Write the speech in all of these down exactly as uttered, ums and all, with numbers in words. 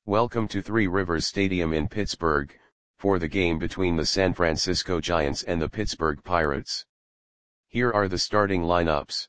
Welcome to Three Rivers Stadium in Pittsburgh, for the game between the San Francisco Giants and the Pittsburgh Pirates. Here are the starting lineups.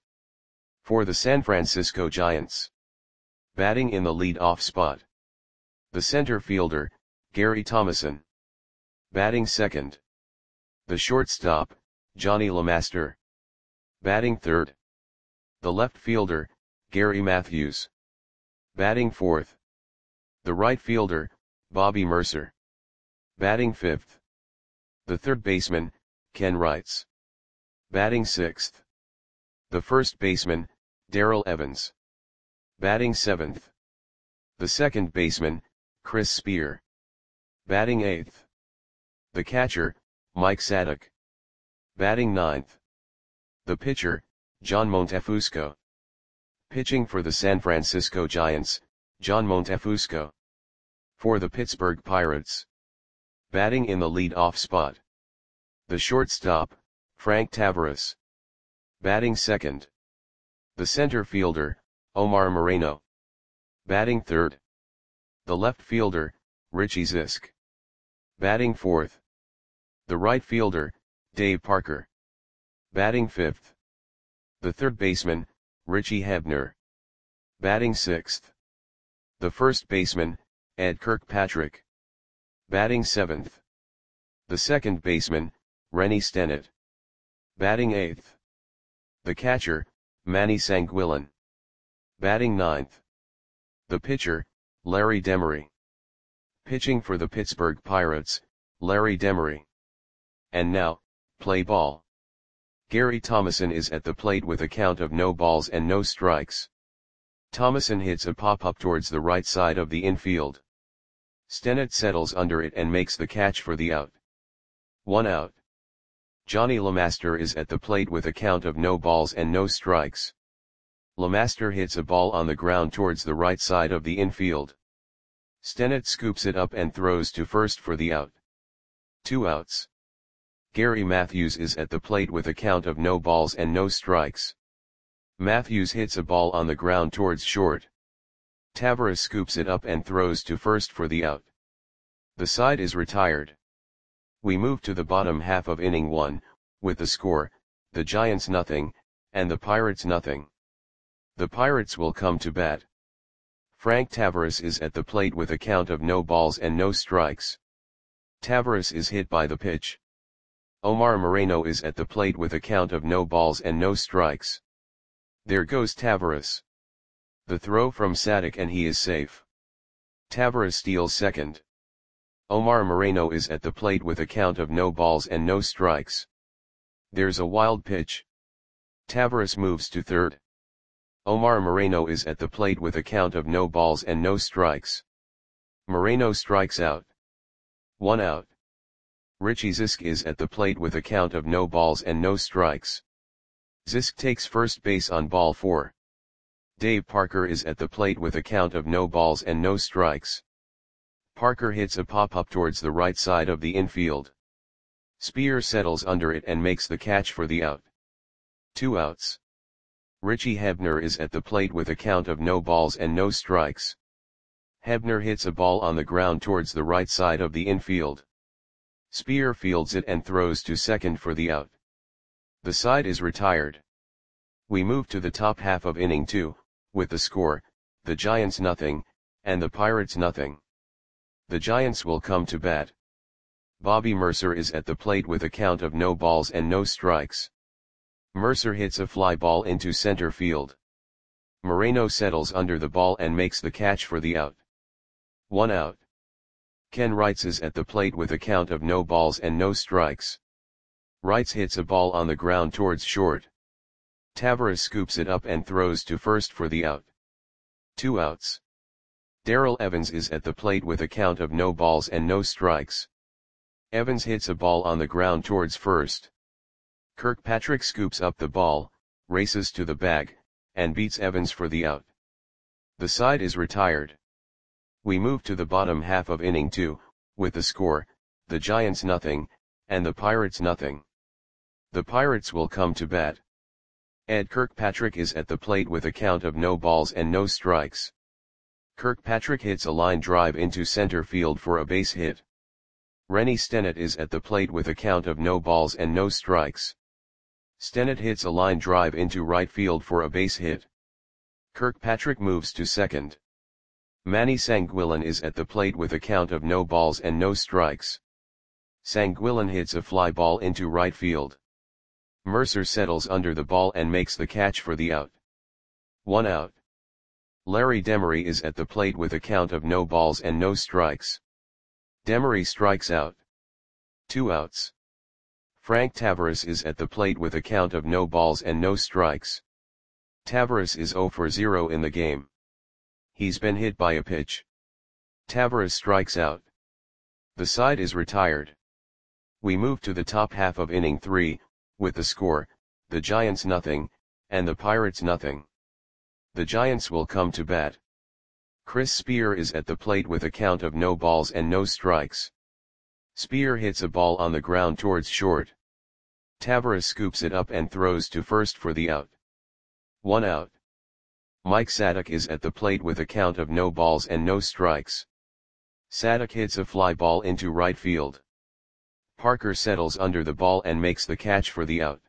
For the San Francisco Giants. Batting in the lead-off spot. The center fielder, Gary Thomasson. Batting second. The shortstop, Johnny LeMaster. Batting third. The left fielder, Gary Matthews. Batting fourth. The right fielder, Bobby Murcer. Batting fifth. The third baseman, Ken Wrights. Batting sixth. The first baseman, Darrell Evans. Batting seventh. The second baseman, Chris Spear. Batting eighth. The catcher, Mike Sadek. Batting ninth. The pitcher, John Montefusco. Pitching for the San Francisco Giants, John Montefusco. For the Pittsburgh Pirates. Batting in the lead-off spot. The shortstop, Frank Taveras. Batting second. The center fielder, Omar Moreno. Batting third. The left fielder, Richie Zisk. Batting fourth. The right fielder, Dave Parker. Batting fifth. The third baseman, Richie Hebner. Batting sixth. The first baseman, Ed Kirkpatrick. Batting seventh. The second baseman, Rennie Stennett. Batting eighth. The catcher, Manny Sanguillen. Batting ninth. The pitcher, Larry Demery. Pitching for the Pittsburgh Pirates, Larry Demery. And now, play ball. Gary Thomasson is at the plate with a count of no balls and no strikes. Thomasson hits a pop-up towards the right side of the infield. Stennett settles under it and makes the catch for the out. One out. Johnny LeMaster is at the plate with a count of no balls and no strikes. LeMaster hits a ball on the ground towards the right side of the infield. Stennett scoops it up and throws to first for the out. Two outs. Gary Matthews is at the plate with a count of no balls and no strikes. Matthews hits a ball on the ground towards short. Taveras scoops it up and throws to first for the out. The side is retired. We move to the bottom half of inning one, with the score, the Giants nothing, and the Pirates nothing. The Pirates will come to bat. Frank Taveras is at the plate with a count of no balls and no strikes. Taveras is hit by the pitch. Omar Moreno is at the plate with a count of no balls and no strikes. There goes Taveras. The throw from Sadek and he is safe. Taveras steals second. Omar Moreno is at the plate with a count of no balls and no strikes. There's a wild pitch. Taveras moves to third. Omar Moreno is at the plate with a count of no balls and no strikes. Moreno strikes out. One out. Richie Zisk is at the plate with a count of no balls and no strikes. Zisk takes first base on ball four. Dave Parker is at the plate with a count of no balls and no strikes. Parker hits a pop-up towards the right side of the infield. Spear settles under it and makes the catch for the out. Two outs. Richie Hebner is at the plate with a count of no balls and no strikes. Hebner hits a ball on the ground towards the right side of the infield. Spear fields it and throws to second for the out. The side is retired. We move to the top half of inning two, with the score, the Giants nothing, and the Pirates nothing. The Giants will come to bat. Bobby Murcer is at the plate with a count of no balls and no strikes. Murcer hits a fly ball into center field. Moreno settles under the ball and makes the catch for the out. One out. Ken Wrights is at the plate with a count of no balls and no strikes. Wrights hits a ball on the ground towards short. Taveras scoops it up and throws to first for the out. Two outs. Darrell Evans is at the plate with a count of no balls and no strikes. Evans hits a ball on the ground towards first. Kirkpatrick scoops up the ball, races to the bag, and beats Evans for the out. The side is retired. We move to the bottom half of inning two, with the score, the Giants nothing, and the Pirates nothing. The Pirates will come to bat. Ed Kirkpatrick is at the plate with a count of no balls and no strikes. Kirkpatrick hits a line drive into center field for a base hit. Rennie Stennett is at the plate with a count of no balls and no strikes. Stennett hits a line drive into right field for a base hit. Kirkpatrick moves to second. Manny Sanguillen is at the plate with a count of no balls and no strikes. Sanguillen hits a fly ball into right field. Mercer settles under the ball and makes the catch for the out. One out. Larry Demery is at the plate with a count of no balls and no strikes. Demery strikes out. Two outs. Frank Tavares is at the plate with a count of no balls and no strikes. Tavares is zero for zero in the game. He's been hit by a pitch. Tavares strikes out. The side is retired. We move to the top half of inning three, with the score, the Giants nothing, and the Pirates nothing. The Giants will come to bat. Chris Spear is at the plate with a count of no balls and no strikes. Spear hits a ball on the ground towards short. Tavares scoops it up and throws to first for the out. One out. Mike Sadek is at the plate with a count of no balls and no strikes. Sadek hits a fly ball into right field. Parker settles under the ball and makes the catch for the out.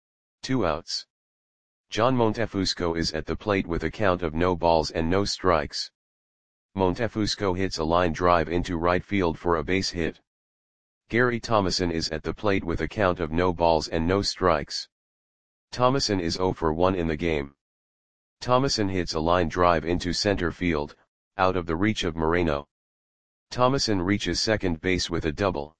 Two outs. John Montefusco is at the plate with a count of no balls and no strikes. Montefusco hits a line drive into right field for a base hit. Gary Thomason is at the plate with a count of no balls and no strikes. Thomason is zero for one in the game. Thomason hits a line drive into center field, out of the reach of Moreno. Thomason reaches second base with a double.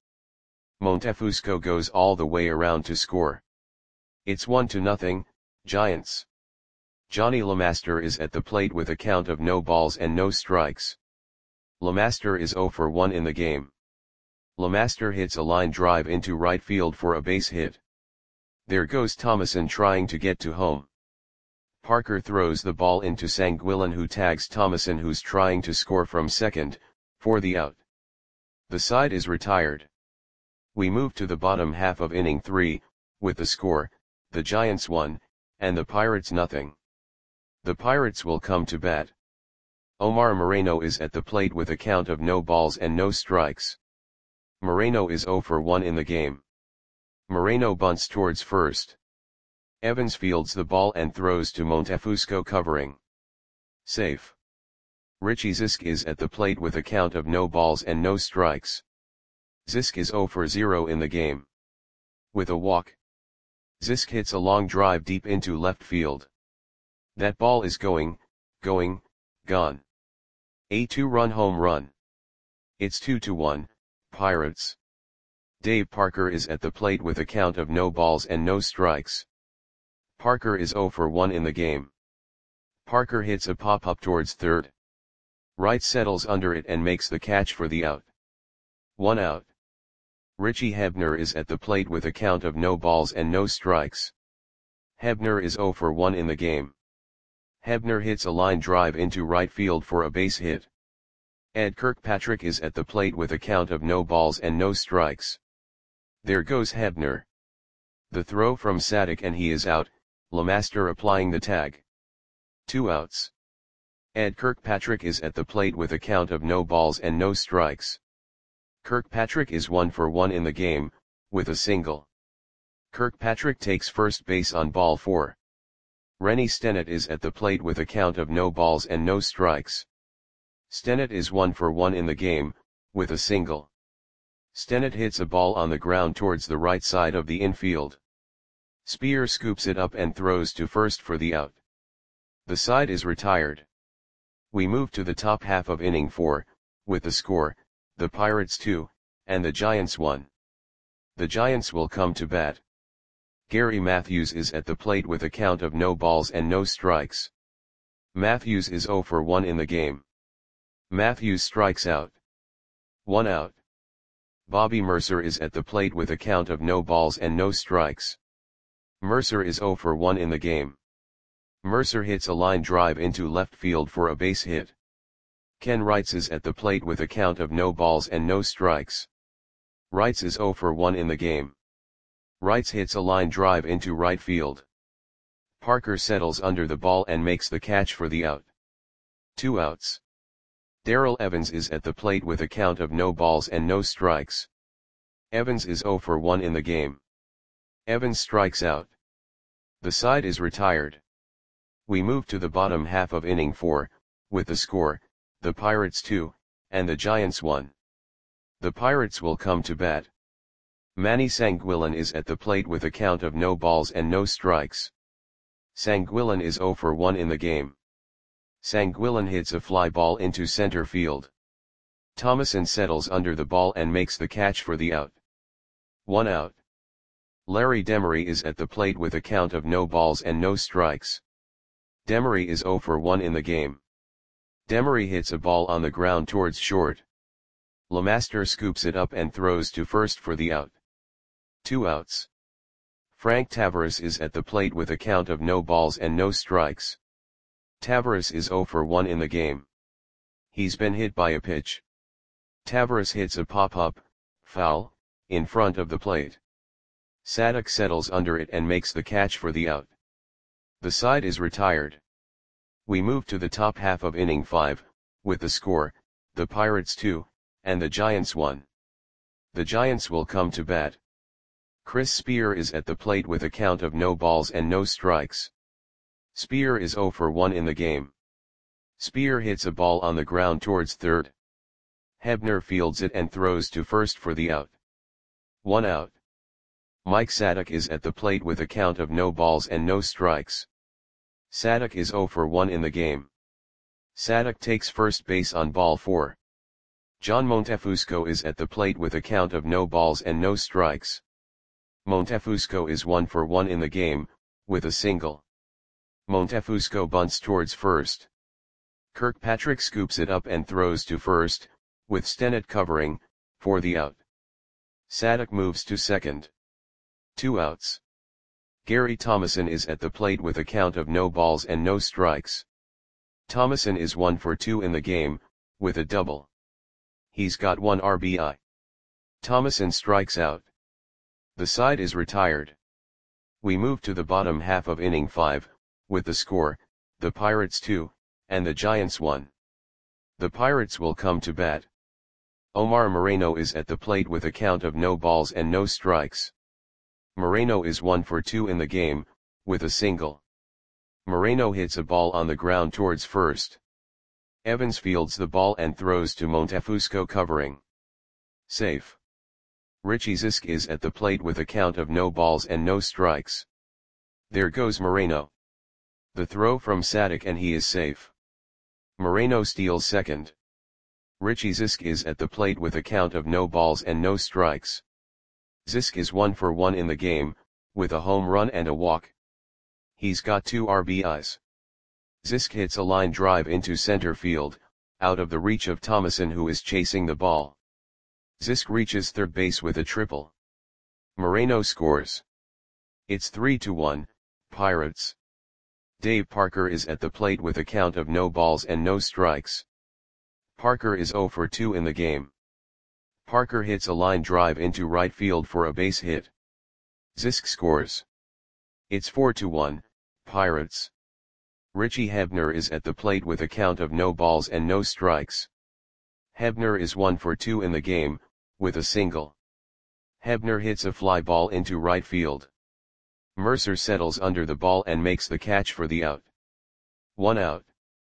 Montefusco goes all the way around to score. It's one to nothing, Giants. Johnny LeMaster is at the plate with a count of no balls and no strikes. LeMaster is zero for one in the game. LeMaster hits a line drive into right field for a base hit. There goes Thomason trying to get to home. Parker throws the ball into Sanguillen, who tags Thomason, who's trying to score from second, for the out. The side is retired. We move to the bottom half of inning three, with the score, the Giants one, and the Pirates nothing. The Pirates will come to bat. Omar Moreno is at the plate with a count of no balls and no strikes. Moreno is zero for one in the game. Moreno bunts towards first. Evans fields the ball and throws to Montefusco, covering. Safe. Richie Zisk is at the plate with a count of no balls and no strikes. Zisk is zero for zero in the game. With a walk. Zisk hits a long drive deep into left field. That ball is going, going, gone. A two-run home run. It's two to one, Pirates. Dave Parker is at the plate with a count of no balls and no strikes. Parker is zero for one in the game. Parker hits a pop-up towards third. Wright settles under it and makes the catch for the out. One out. Richie Hebner is at the plate with a count of no balls and no strikes. Hebner is zero for one in the game. Hebner hits a line drive into right field for a base hit. Ed Kirkpatrick is at the plate with a count of no balls and no strikes. There goes Hebner. The throw from Sadek and he is out, LeMaster applying the tag. Two outs. Ed Kirkpatrick is at the plate with a count of no balls and no strikes. Kirkpatrick is one for one in the game, with a single. Kirkpatrick takes first base on ball four. Rennie Stennett is at the plate with a count of no balls and no strikes. Stennett is one for one in the game, with a single. Stennett hits a ball on the ground towards the right side of the infield. Spear scoops it up and throws to first for the out. The side is retired. We move to the top half of inning four, with the score, the Pirates two, and the Giants one. The Giants will come to bat. Gary Matthews is at the plate with a count of no balls and no strikes. Matthews is zero for one in the game. Matthews strikes out. One out. Bobby Mercer is at the plate with a count of no balls and no strikes. Mercer is zero for one in the game. Mercer hits a line drive into left field for a base hit. Ken Wrights is at the plate with a count of no balls and no strikes. Wrights is zero for one in the game. Wrights hits a line drive into right field. Parker settles under the ball and makes the catch for the out. Two outs. Darrell Evans is at the plate with a count of no balls and no strikes. Evans is zero for one in the game. Evans strikes out. The side is retired. We move to the bottom half of inning four, with the score, the Pirates two, and the Giants one. The Pirates will come to bat. Manny Sanguillen is at the plate with a count of no balls and no strikes. Sanguillen is zero for one in the game. Sanguillen hits a fly ball into center field. Thomason settles under the ball and makes the catch for the out. One out. Larry Demery is at the plate with a count of no balls and no strikes. Demery is zero for one in the game. Demery hits a ball on the ground towards short. LeMaster scoops it up and throws to first for the out. Two outs. Frank Taveras is at the plate with a count of no balls and no strikes. Taveras is zero for one in the game. He's been hit by a pitch. Taveras hits a pop-up, foul, in front of the plate. Sadek settles under it and makes the catch for the out. The side is retired. We move to the top half of inning five, with the score, the Pirates two, and the Giants one. The Giants will come to bat. Chris Spear is at the plate with a count of no balls and no strikes. Spear is zero for one in the game. Spear hits a ball on the ground towards third. Hebner fields it and throws to first for the out. One out. Mike Sadek is at the plate with a count of no balls and no strikes. Sadek is zero for one in the game. Sadek takes first base on ball four. John Montefusco is at the plate with a count of no balls and no strikes. Montefusco is one for one in the game, with a single. Montefusco bunts towards first. Kirkpatrick scoops it up and throws to first, with Stennett covering, for the out. Sadek moves to second. Two outs. Gary Thomason is at the plate with a count of no balls and no strikes. Thomason is one for two in the game, with a double. He's got one R B I. Thomason strikes out. The side is retired. We move to the bottom half of inning five, with the score, the Pirates two, and the Giants one. The Pirates will come to bat. Omar Moreno is at the plate with a count of no balls and no strikes. Moreno is one for two in the game, with a single. Moreno hits a ball on the ground towards first. Evans fields the ball and throws to Montefusco covering. Safe. Richie Zisk is at the plate with a count of no balls and no strikes. There goes Moreno. The throw from Sadek and he is safe. Moreno steals second. Richie Zisk is at the plate with a count of no balls and no strikes. Zisk is one for one in the game, with a home run and a walk. He's got two R B Is. Zisk hits a line drive into center field, out of the reach of Thomason who is chasing the ball. Zisk reaches third base with a triple. Moreno scores. It's three to one, Pirates. Dave Parker is at the plate with a count of no balls and no strikes. Parker is zero for two in the game. Parker hits a line drive into right field for a base hit. Zisk scores. It's four to one, Pirates. Richie Hebner is at the plate with a count of no balls and no strikes. Hebner is one for two in the game, with a single. Hebner hits a fly ball into right field. Mercer settles under the ball and makes the catch for the out. One out.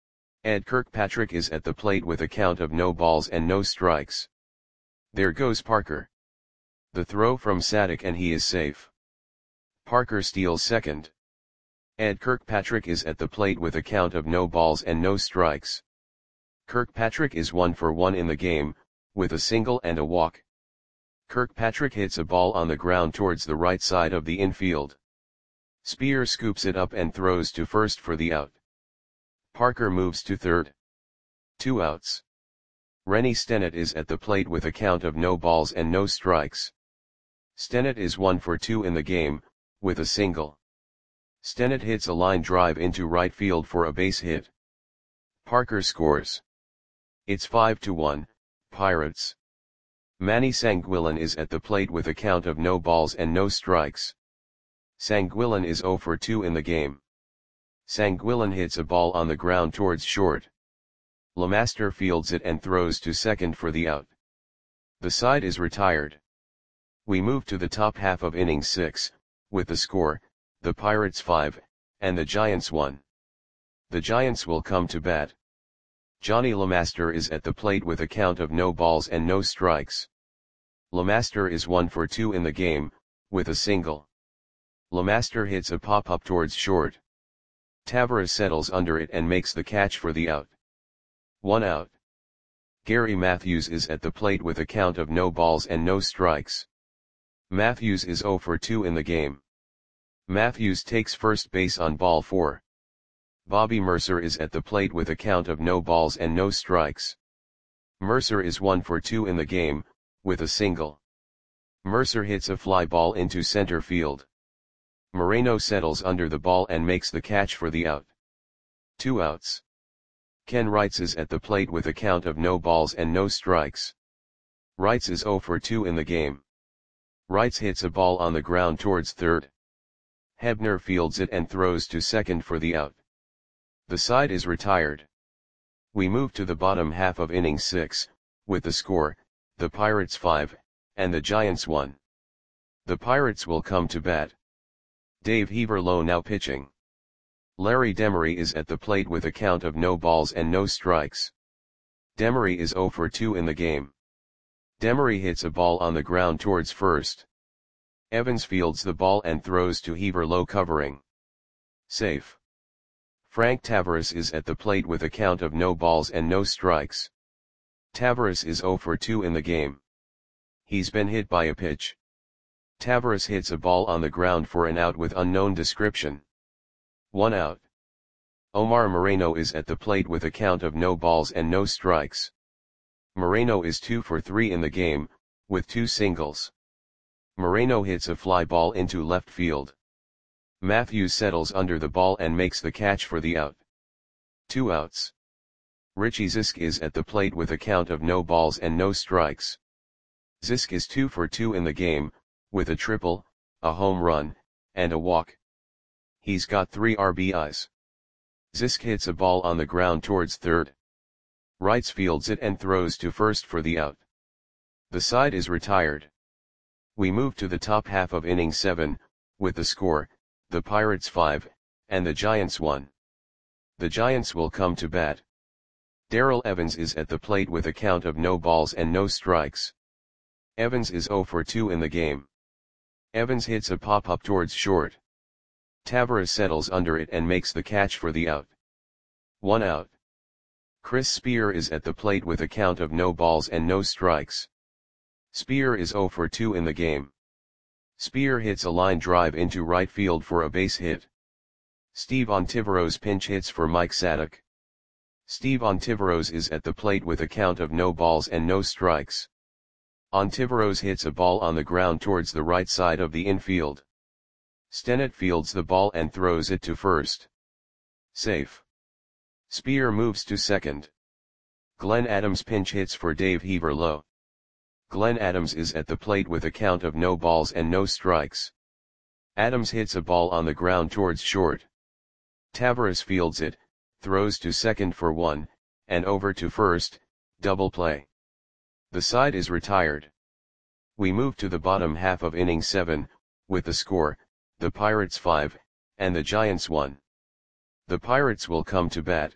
Ed Kirkpatrick is at the plate with a count of no balls and no strikes. There goes Parker. The throw from Sadek and he is safe. Parker steals second. Ed Kirkpatrick is at the plate with a count of no balls and no strikes. Kirkpatrick is one for one in the game, with a single and a walk. Kirkpatrick hits a ball on the ground towards the right side of the infield. Spear scoops it up and throws to first for the out. Parker moves to third. Two outs. Rennie Stennett is at the plate with a count of no balls and no strikes. Stennett is one for two in the game, with a single. Stennett hits a line drive into right field for a base hit. Parker scores. It's five to one, Pirates. Manny Sanguillen is at the plate with a count of no balls and no strikes. Sanguillen is zero for two in the game. Sanguillen hits a ball on the ground towards short. LeMaster fields it and throws to second for the out. The side is retired. We move to the top half of inning six, with the score, the Pirates five, and the Giants one. The Giants will come to bat. Johnny LeMaster is at the plate with a count of no balls and no strikes. LeMaster is one for two in the game, with a single. LeMaster hits a pop-up towards short. Taveras settles under it and makes the catch for the out. One out. Gary Matthews is at the plate with a count of no balls and no strikes. Matthews is zero for two in the game. Matthews takes first base on ball four. Bobby Mercer is at the plate with a count of no balls and no strikes. Mercer is one for two in the game, with a single. Mercer hits a fly ball into center field. Moreno settles under the ball and makes the catch for the out. Two outs. Ken Wrights is at the plate with a count of no balls and no strikes. Wrights is zero for two in the game. Wrights hits a ball on the ground towards third. Hebner fields it and throws to second for the out. The side is retired. We move to the bottom half of inning six, with the score, the Pirates five, and the Giants one. The Pirates will come to bat. Dave Heaverlo now pitching. Larry Demery is at the plate with a count of no balls and no strikes. Demery is zero for two in the game. Demery hits a ball on the ground towards first. Evans fields the ball and throws to Heaverlo covering. Safe. Frank Taveras is at the plate with a count of no balls and no strikes. Taveras is zero for two in the game. He's been hit by a pitch. Taveras hits a ball on the ground for an out with unknown description. One out. Omar Moreno is at the plate with a count of no balls and no strikes. Moreno is two for three in the game, with two singles. Moreno hits a fly ball into left field. Matthews settles under the ball and makes the catch for the out. Two outs. Richie Zisk is at the plate with a count of no balls and no strikes. Zisk is two for two in the game, with a triple, a home run, and a walk. He's got three R B Is. Zisk hits a ball on the ground towards third. Wrights fields it and throws to first for the out. The side is retired. We move to the top half of inning seven, with the score, the Pirates five, and the Giants one. The Giants will come to bat. Darrell Evans is at the plate with a count of no balls and no strikes. Evans is zero for two in the game. Evans hits a pop-up towards short. Taveras settles under it and makes the catch for the out. One out. Chris Spear is at the plate with a count of no balls and no strikes. Spear is zero for two in the game. Spear hits a line drive into right field for a base hit. Steve Ontiveros pinch hits for Mike Sadek. Steve Ontiveros is at the plate with a count of no balls and no strikes. Ontiveros hits a ball on the ground towards the right side of the infield. Stennett fields the ball and throws it to first. Safe. Spear moves to second. Glenn Adams pinch hits for Dave Heaverlo. Glenn Adams is at the plate with a count of no balls and no strikes. Adams hits a ball on the ground towards short. Taveras fields it, throws to second for one, and over to first, double play. The side is retired. We move to the bottom half of inning seven, with the score, the Pirates five, and the Giants one. The Pirates will come to bat.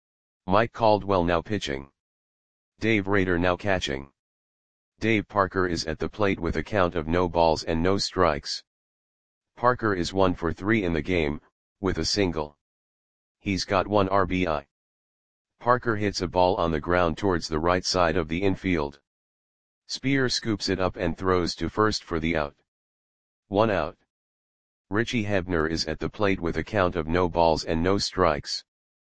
Mike Caldwell now pitching. Dave Rader now catching. Dave Parker is at the plate with a count of no balls and no strikes. Parker is one for three in the game, with a single. He's got one R B I. Parker hits a ball on the ground towards the right side of the infield. Spear scoops it up and throws to first for the out. One out. Richie Hebner is at the plate with a count of no balls and no strikes.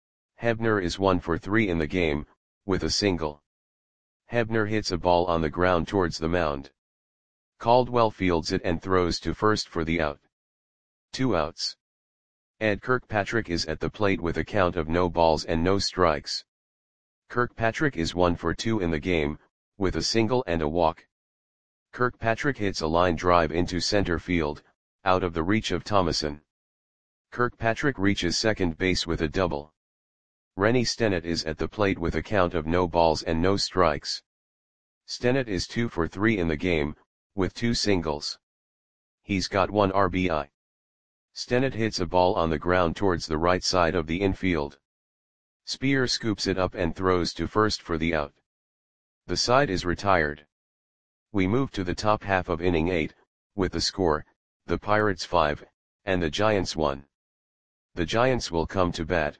Hebner is one for three in the game, with a single. Hebner hits a ball on the ground towards the mound. Caldwell fields it and throws to first for the out. Two outs. Ed Kirkpatrick is at the plate with a count of no balls and no strikes. Kirkpatrick is one for two in the game, with a single and a walk. Kirkpatrick hits a line drive into center field, out of the reach of Thomason. Kirkpatrick reaches second base with a double. Rennie Stennett is at the plate with a count of no balls and no strikes. Stennett is two for three in the game, with two singles. He's got one R B I. Stennett hits a ball on the ground towards the right side of the infield. Speer scoops it up and throws to first for the out. The side is retired. We move to the top half of inning eight, with the score, the Pirates five, and the Giants one. The Giants will come to bat.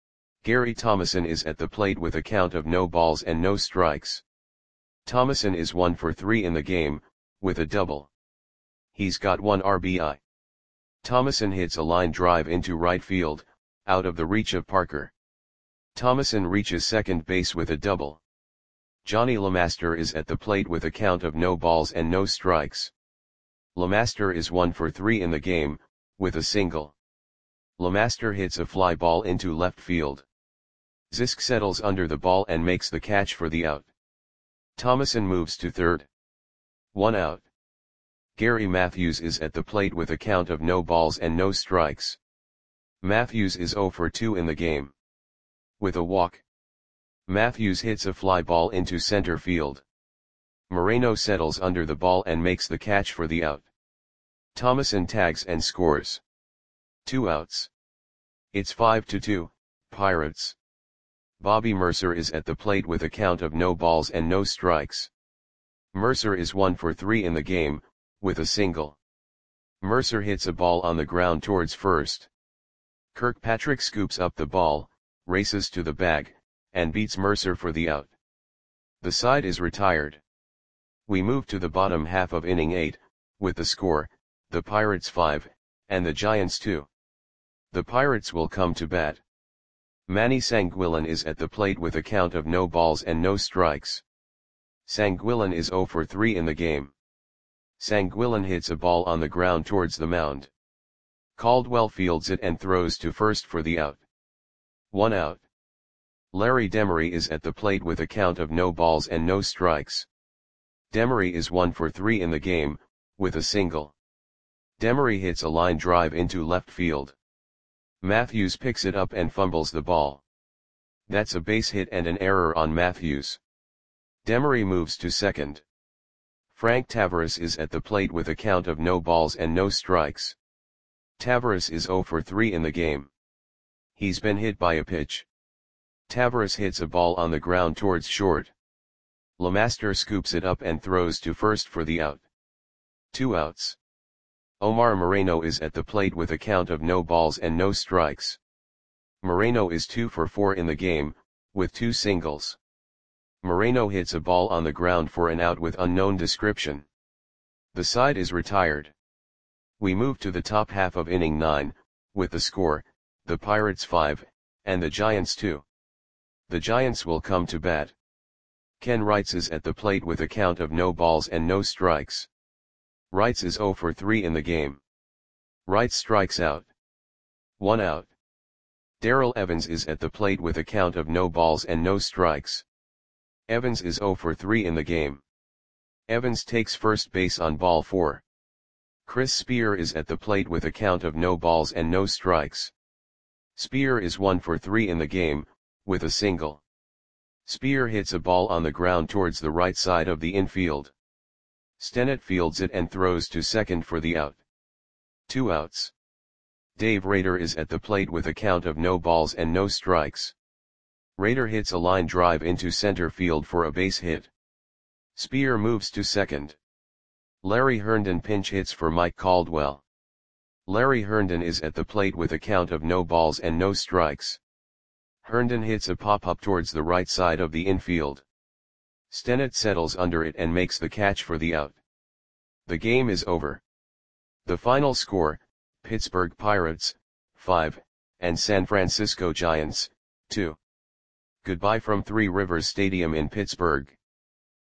Gary Thomasson is at the plate with a count of no balls and no strikes. Thomasson is one for three in the game, with a double. He's got one R B I. Thomasson hits a line drive into right field, out of the reach of Parker. Thomasson reaches second base with a double. Johnny LeMaster is at the plate with a count of no balls and no strikes. LeMaster is one for three in the game, with a single. LeMaster hits a fly ball into left field. Zisk settles under the ball and makes the catch for the out. Thomasson moves to third. One out. Gary Matthews is at the plate with a count of no balls and no strikes. Matthews is zero for two in the game. With a walk. Matthews hits a fly ball into center field. Moreno settles under the ball and makes the catch for the out. Thomasson tags and scores. Two outs. It's five to two, Pirates. Bobby Mercer is at the plate with a count of no balls and no strikes. Mercer is one for three in the game, with a single. Mercer hits a ball on the ground towards first. Kirkpatrick scoops up the ball, races to the bag, and beats Mercer for the out. The side is retired. We move to the bottom half of inning eight, with the score, the Pirates five, and the Giants two. The Pirates will come to bat. Manny Sanguillen is at the plate with a count of no balls and no strikes. Sanguillen is zero for three in the game. Sanguillen hits a ball on the ground towards the mound. Caldwell fields it and throws to first for the out. One out. Larry Demery is at the plate with a count of no balls and no strikes. Demery is one for three in the game, with a single. Demery hits a line drive into left field. Matthews picks it up and fumbles the ball. That's a base hit and an error on Matthews. Demery moves to second. Frank Tavares is at the plate with a count of no balls and no strikes. Tavares is zero for three in the game. He's been hit by a pitch. Tavares hits a ball on the ground towards short. LeMaster scoops it up and throws to first for the out. Two outs. Omar Moreno is at the plate with a count of no balls and no strikes. Moreno is two for four in the game, with two singles. Moreno hits a ball on the ground for an out with unknown description. The side is retired. We move to the top half of inning nine, with the score, the Pirates five, and the Giants two. The Giants will come to bat. Ken Wrights is at the plate with a count of no balls and no strikes. Wrights is zero for three in the game. Wrights strikes out. One out. Darrell Evans is at the plate with a count of no balls and no strikes. Evans is zero for three in the game. Evans takes first base on ball four. Chris Speer is at the plate with a count of no balls and no strikes. Speer is one for three in the game, with a single. Speer hits a ball on the ground towards the right side of the infield. Stennett fields it and throws to second for the out. Two outs. Dave Rader is at the plate with a count of no balls and no strikes. Rader hits a line drive into center field for a base hit. Speer moves to second. Larry Herndon pinch hits for Mike Caldwell. Larry Herndon is at the plate with a count of no balls and no strikes. Herndon hits a pop-up towards the right side of the infield. Stennett settles under it and makes the catch for the out. The game is over. The final score, Pittsburgh Pirates, five, and San Francisco Giants, two. Goodbye from Three Rivers Stadium in Pittsburgh.